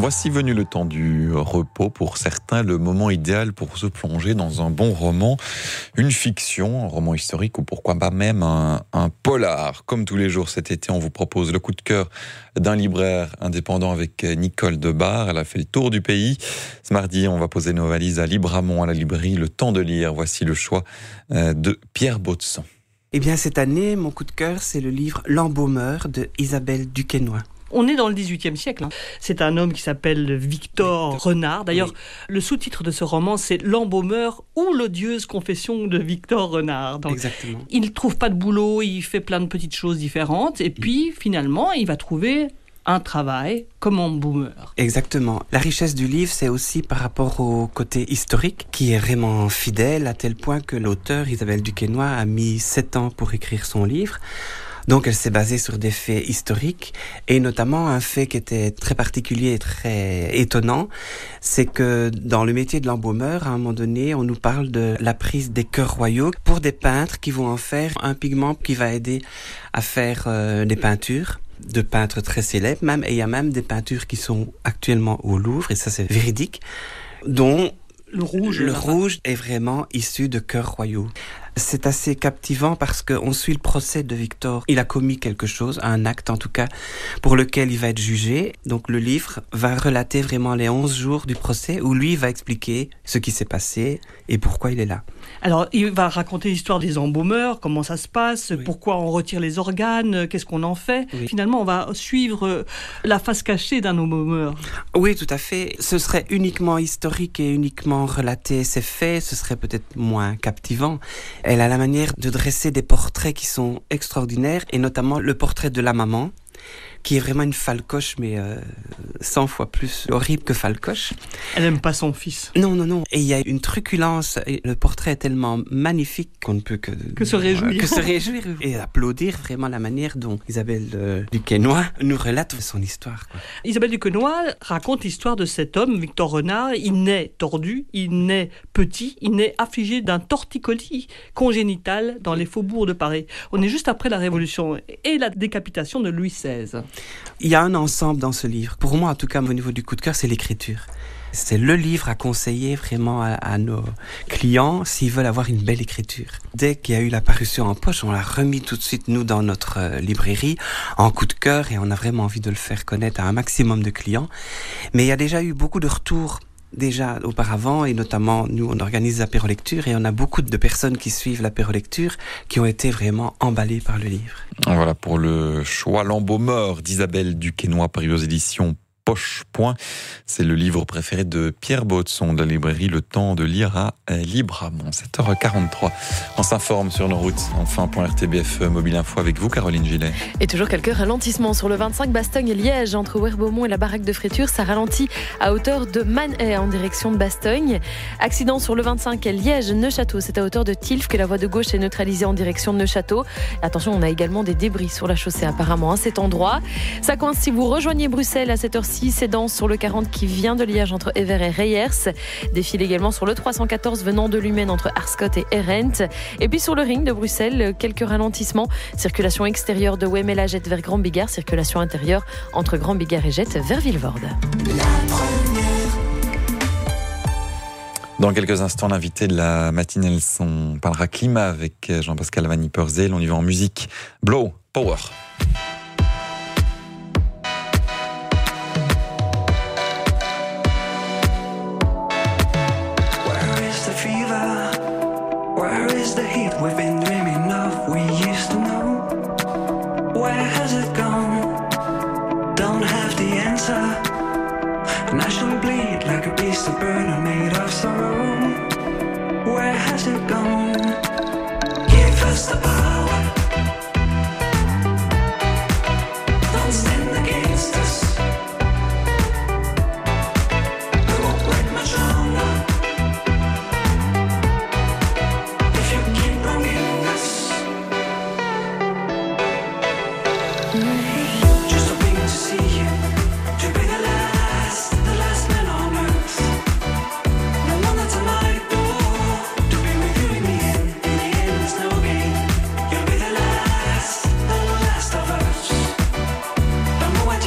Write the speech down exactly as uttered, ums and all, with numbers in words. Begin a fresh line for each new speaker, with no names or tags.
Voici venu le temps du repos. Pour certains, le moment idéal pour se plonger dans un bon roman, une fiction, un roman historique ou pourquoi pas même un, un polar. Comme tous les jours cet été, on vous propose le coup de cœur d'un libraire indépendant avec Nicole Debar. Elle a fait le tour du pays. Ce mardi, on va poser nos valises à Libramont, à la librairie Le Temps de lire. Voici le choix de Pierre Baudson.
Eh bien, cette année, mon coup de cœur, c'est le livre L'Embaumeur de Isabelle Duquesnoy.
On est dans le dix-huitième siècle. Hein. C'est un homme qui s'appelle Victor, Victor. Renard. D'ailleurs, oui. Le sous-titre de ce roman, c'est L'Embaumeur ou l'odieuse confession de Victor Renard. Donc,
exactement.
Il ne trouve pas de boulot, il fait plein de petites choses différentes. Et puis, finalement, il va trouver un travail comme embaumeur.
Exactement. La richesse du livre, c'est aussi par rapport au côté historique, qui est vraiment fidèle, à tel point que l'auteur, Isabelle Duquesnoy, a mis sept ans pour écrire son livre. Donc, elle s'est basée sur des faits historiques et notamment un fait qui était très particulier et très étonnant, c'est que dans le métier de l'embaumeur, à un moment donné, on nous parle de la prise des cœurs royaux pour des peintres qui vont en faire un pigment qui va aider à faire euh, des peintures de peintres très célèbres même, et il y a même des peintures qui sont actuellement au Louvre, et ça c'est véridique, dont
le rouge,
le rouge est vraiment issu de cœurs royaux. C'est assez captivant parce qu'on suit le procès de Victor. Il a commis quelque chose, un acte en tout cas, pour lequel il va être jugé. Donc le livre va relater vraiment les onze jours du procès où lui va expliquer ce qui s'est passé et pourquoi il est là.
Alors il va raconter l'histoire des embaumeurs, comment ça se passe, oui. Pourquoi on retire les organes, qu'est-ce qu'on en fait. Oui. Finalement, on va suivre la face cachée d'un embaumeur.
Oui, tout à fait. Ce serait uniquement historique et uniquement relater ces faits, ce serait peut-être moins captivant. Elle a la manière de dresser des portraits qui sont extraordinaires, et notamment le portrait de la maman, qui est vraiment une falcoche, mais euh, cent fois plus horrible que falcoche.
Elle n'aime pas son fils.
Non, non, non. Et il y a une truculence, et le portrait est tellement magnifique qu'on ne peut que...
Que se réjouir.
Que se réjouir et applaudir vraiment la manière dont Isabelle euh, Duquesnoy nous relate son histoire, quoi.
Isabelle Duquesnoy raconte l'histoire de cet homme, Victor Renard. Il naît tordu, il naît petit, il naît affligé d'un torticolis congénital dans les faubourgs de Paris. On est juste après la Révolution et la décapitation de Louis seize.
Il y a un ensemble dans ce livre. Pour moi, en tout cas, au niveau du coup de cœur, c'est l'écriture. C'est le livre à conseiller vraiment à, à nos clients s'ils veulent avoir une belle écriture. Dès qu'il y a eu la parution en poche, on l'a remis tout de suite, nous, dans notre euh, librairie, en coup de cœur, et on a vraiment envie de le faire connaître à un maximum de clients. Mais il y a déjà eu beaucoup de retours déjà auparavant, et notamment nous on organise l'apéro-lecture et on a beaucoup de personnes qui suivent l'apéro-lecture qui ont été vraiment emballées par le livre.
Voilà pour le choix L'Embaumeur d'Isabelle Duquesnoy, paru aux éditions Poche Point. C'est le livre préféré de Pierre Baudson de la librairie Le Temps de lire à Libramont. sept heures quarante-trois. On s'informe sur nos routes. Enfin, point R T B F Mobile Info avec vous, Caroline Gillet.
Et toujours quelques ralentissements sur le vingt-cinq Bastogne-Liège entre Werbeaumont et la baraque de friture. Ça ralentit à hauteur de Manet en direction de Bastogne. Accident sur le vingt-cinq Liège-Neuchâteau. C'est à hauteur de Tilf que la voie de gauche est neutralisée en direction de Neuchâteau. Attention, on a également des débris sur la chaussée apparemment à cet endroit. Ça coince si vous rejoignez Bruxelles à cette heure-ci. C'est dense sur le quarante qui vient de Liège entre Evere et Reyers. Défile également sur le trois cent quatorze venant de Lumène entre Arscott et Erent. Et puis sur le ring de Bruxelles, quelques ralentissements. Circulation extérieure de Wemmel à Jette vers Grand Bigard. Circulation intérieure entre Grand Bigard et Jette vers Villevorde.
Dans quelques instants, l'invité de la matinale, on parlera climat avec Jean-Pascal Van Ypersel. On y va en musique. Blow, Power.
We've been dreaming of, we used to know. Where has it gone? Don't have the answer. And I shall bleed like a beast of burden made of sorrow. Where has it gone? Give us the power. Don't stand against us.